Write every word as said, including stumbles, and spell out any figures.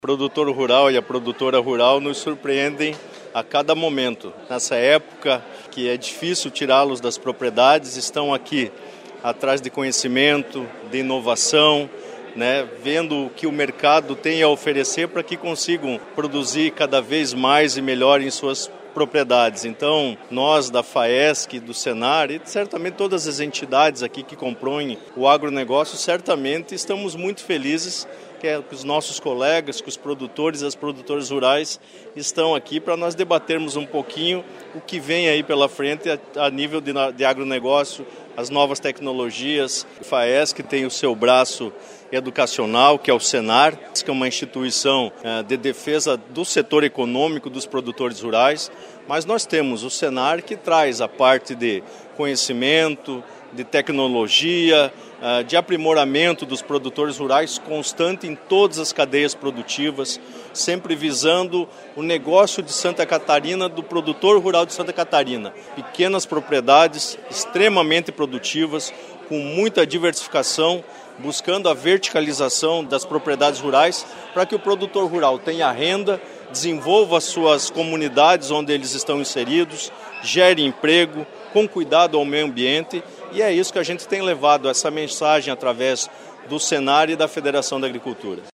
O produtor rural e a produtora rural nos surpreendem a cada momento. Nessa época que é difícil tirá-los das propriedades, estão aqui atrás de conhecimento, de inovação, né, vendo o que o mercado tem a oferecer para que consigam produzir cada vez mais e melhor em suas propriedades. Então, nós da FAESC, do Senar e certamente todas as entidades aqui que compõem o agronegócio, certamente estamos muito felizes que os nossos colegas, que os produtores e as produtoras rurais estão aqui para nós debatermos um pouquinho o que vem aí pela frente a, a nível de, de agronegócio, as novas tecnologias. A FAESC tem o seu braço educacional, que é o Senar, que é uma instituição eh, de defesa do setor econômico dos produtores rurais, mas nós temos o Senar que traz a parte de conhecimento, de tecnologia, de aprimoramento dos produtores rurais constante em todas as cadeias produtivas, sempre visando o negócio de Santa Catarina, do produtor rural de Santa Catarina. Pequenas propriedades extremamente produtivas, com muita diversificação, buscando a verticalização das propriedades rurais para que o produtor rural tenha renda, desenvolva as suas comunidades onde eles estão inseridos, gere emprego, com cuidado ao meio ambiente, e é isso que a gente tem levado, essa mensagem através do Senar e da Federação da Agricultura.